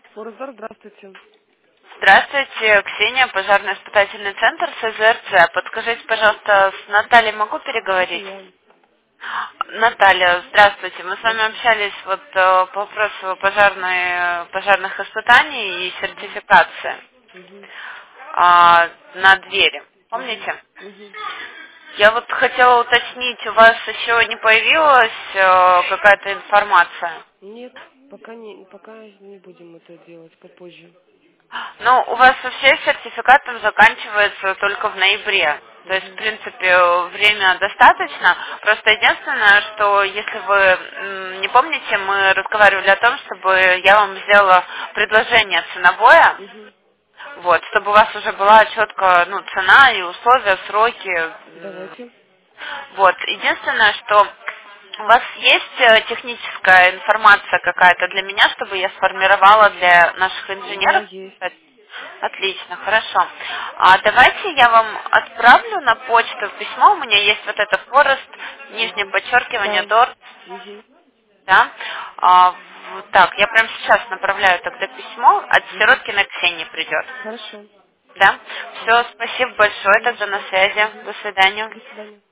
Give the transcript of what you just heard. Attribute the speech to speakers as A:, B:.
A: Форзор, здравствуйте.
B: Здравствуйте, Ксения, пожарный испытательный центр СЗРЦ. Подскажите, пожалуйста, с Натальей могу
A: Это
B: переговорить?
A: я.
B: Наталья, здравствуйте. Мы с вами
A: Здравствуйте.
B: общались по вопросу пожарных испытаний и
A: Угу.
B: сертификации
A: Угу.
B: на двери.
A: Угу.
B: Помните?
A: Угу.
B: Я вот хотела уточнить, у вас еще не появилась какая-то информация?
A: Нет, пока не будем это делать, попозже.
B: Ну, у вас вообще сертификат там заканчивается только в ноябре. То есть, в
A: Угу.
B: принципе, время достаточно. Просто единственное, что если вы не помните, мы разговаривали о том, чтобы я вам сделала предложение ценовое,
A: Угу.
B: вот, чтобы у вас уже была четко, ну, цена и условия, сроки.
A: Давайте.
B: Вот, единственное, что у вас есть техническая информация какая-то для меня, чтобы я сформировала для наших
A: Да,
B: инженеров?
A: есть.
B: Отлично, хорошо. Давайте я вам отправлю на почту письмо. У меня есть вот это Форест, нижнее
A: Угу.
B: подчеркивание,
A: Да.
B: Дорт,
A: Угу.
B: да. Вот так, я прямо сейчас направляю тогда письмо, от
A: Угу.
B: Сироткиной Ксении придет.
A: Хорошо.
B: Да.
A: Угу.
B: Все, спасибо большое,
A: Не за
B: тогда на
A: что.
B: связи.
A: Угу.
B: До свидания.
A: До свидания.